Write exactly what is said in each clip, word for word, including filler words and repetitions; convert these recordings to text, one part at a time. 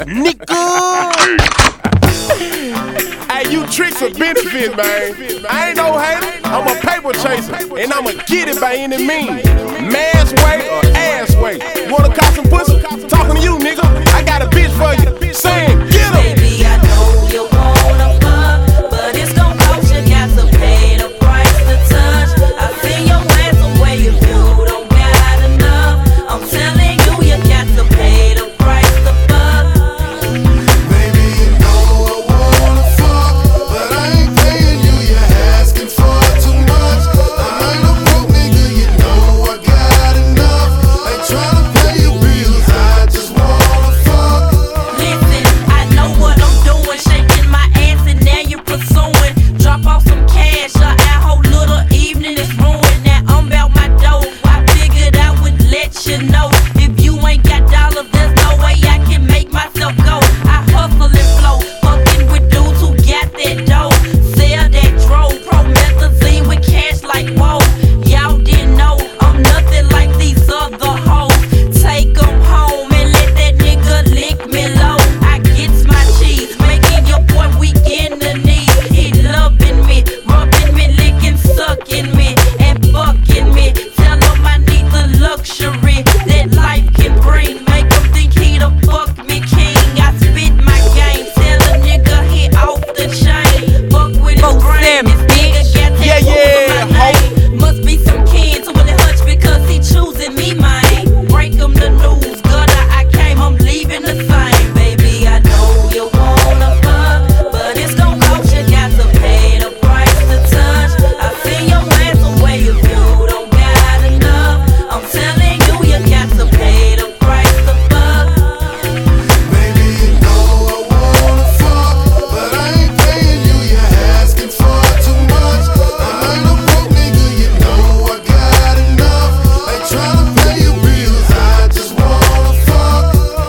Nigga! Hey, you tricks are benefit, man. I ain't no hater, I'm a paper chaser, and I'ma get it by any means. Mass way or ass way. You wanna cop some pussy? Talking to you, nigga. I got a bitch for you. Saying, get em! Baby, I know you wanna fuck, but it's gon' cost you. Got to pay the price to touch. I feel your ass away if you don't got enough. I'm telling you, you got to pay the price to fuck. Baby, you know I wanna fuck, but I ain't paying you. You're asking for too much. I ain't a broke nigga, you know I got enough. Ain't tryna pay your bills, I just wanna fuck. Listen, I know what I'm doing, shaking my ass and now you're pursuing. Drop off some cash, or our whole little evening is ruined. Now I'm about my dough, I figured I would let you know. If you ain't got dollars, there's no way I can make myself go. I hustle and flow, fucking with dudes who got that dough. Sell that dro, promethazine with cash like whoa. Y'all didn't know I'm nothing like these other hoes. Take 'em home and let that nigga lick me low. I gets my cheese, making your boy weak in the knees. He loving me, rubbing me, licking, sucking me, and fucking me. Tell him I need the luxury that life can bring. Make him think he the fuck me king. I spit my game, tell a nigga he off the chain. Fuck with his brain, this nigga got that Yeah, yeah, over my name. Must be some kin to Willie Hutch because he choosing me, man. Break him the news, gutter, I came, I'm leaving the same. Baby, I know you wanna fuck, but it's gon' cost you. Got to pay the price to touch. I feel your ass away if you don't got enough. I'm telling you, you got to pay the price to fuck. Baby, you know I wanna fuck, but I ain't paying you. You're asking for too much. I ain't a broke nigga, you know I got enough. Ain't tryna pay your bills, I just wanna fuck.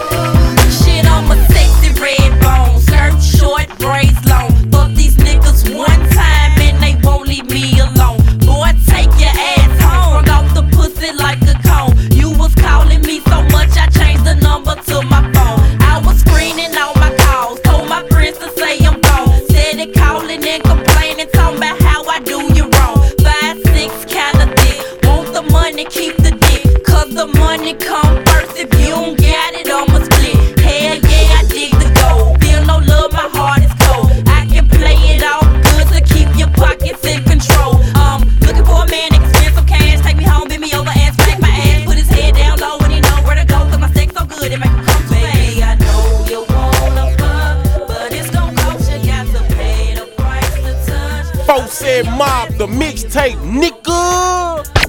Shit, I'm a sexy red bone, skirt short, braids long. Fuck these niggas one time and they won't leave me alone. Boy, take your ass home, sprung off the pussy like a cone. You was calling me so much, I changed the number to my phone. I was screening all my calls, told my friends to say I'm gone. Steady calling and complaining, talking about how I do you wrong. Five, six, kinda thick, want the money, keep the dick, cause the money come first. If you don't got it, I'ma split. Hell yeah, I dig the gold. Feel no love, my heart is cold. I can play it all good to keep your pockets in control. Um, looking for a man, expensive cash. Take me home, bend me over and smack my ass. Put his head down low and he know where to go. Cause my sex so good, it make him come to me. I know you wanna fuck, but it's gon' cost you. Got to pay the price to touch. Folks said mob the mixtape, nigga!